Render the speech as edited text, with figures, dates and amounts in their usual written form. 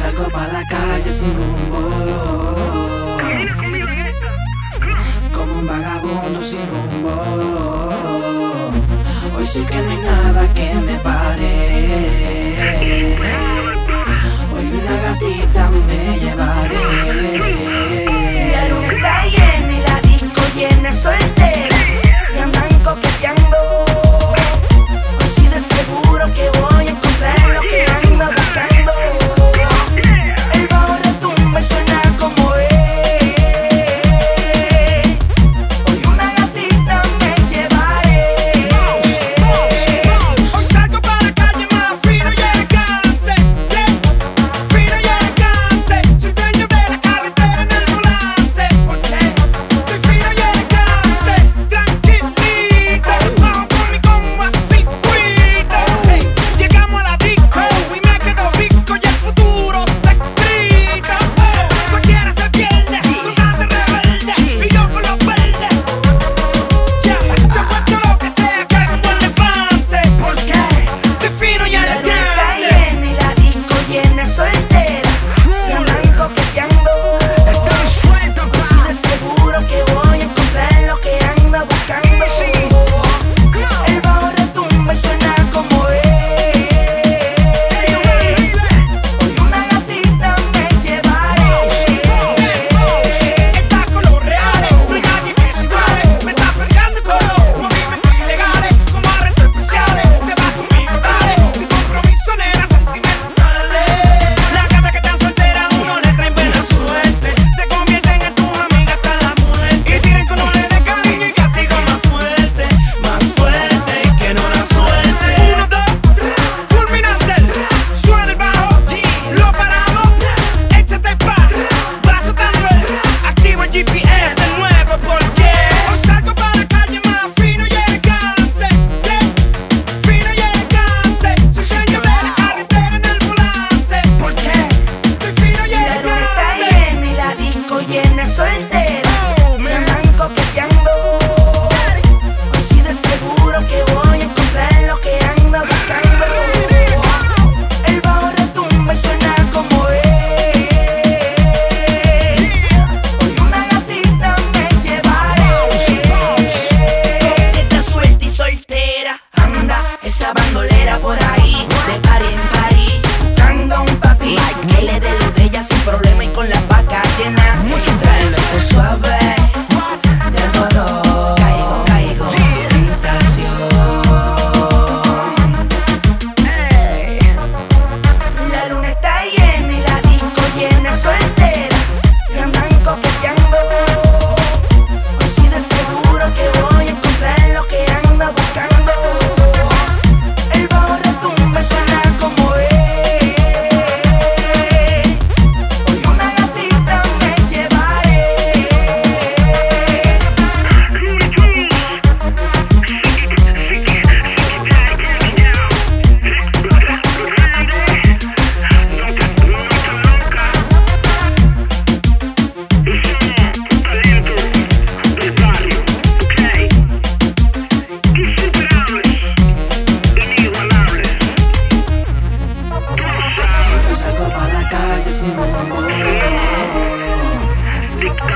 salgo pa' la calle sin rumbo. Camina conmigo en esta. Como un vagabundo sin rumbo. Hoy sí que no hay nada que me pare. Hoy una gatita me llevaré. La luna está llena y la disco llena, soltera, y andan coqueteando. Hoy sí de seguro que voy a encontrar lo que ando buscando. El bajo retumba y suena como es. Hoy una gatita me llevaré. Hoy salgo para la calle más fino y elegante, fino y elegante. Soy dueño de la carretera en el volante, porque estoy fino y elegante. Tranquilita, bajo por mi combo así, cuídate. Llegamos a la disco y me quedo pico y el futuro está escrito. Cualquiera se pierde, con tanta rebelde y yo con los verdes. Ya, te apuesto lo que sea que haga un buen levante, porque estoy fino y La luna está elegante. llena y la disco llena, soltera, y andan coqueteando. Hoy sí de seguro que voy a encontrar lo que ando buscando. El bajo retumba y suena como es. Hoy una gatita me llevaré. Estás con los reales, no hay nadie que se iguale. Me estás peleando con los movimientos ilegales, como arrestos especiales. Te vas conmigo, dale, sin compromiso, nena, sentimentales. Las gatas que están solteras, uno le traen buena suerte. Se convierten en tus amigas hasta la muerte. Y tienen que no le den cariño y castigo más fuerte y que no la suelte. 1, 2, 3, fulminante, suena el bajo, lo paramos, échate pa', va soltando activo el GPS de nuevo, porque hoy salgo para la calle más fino y elegante, fino y elegante. Soy dueño de la carretera en el volante, porque estoy fino y La luna está elegante. llena y la disco llena, soltera, y andan coqueteando. Hoy sí de seguro que voy a encontrar lo que ando buscando. El bajo retumba y suena como es. Hoy una gatita me llevaré. Coqueta, suelta y soltera, anda esa bandolera por ahí, de party en party, buscando a un papi que le dé lo de ella sin problema y con la vaca llena. Y trae loco suave, de algodón. Caigo, tentación. La luna está llena y la disco llena, soltera, y andan coqueteando. Hoy sí de seguro que voy a encontrar lo que ando buscando. El bajo retumba y suena como es. Hoy una gatita me llevaré. Hoy salgo pa' la calle sin rumbo.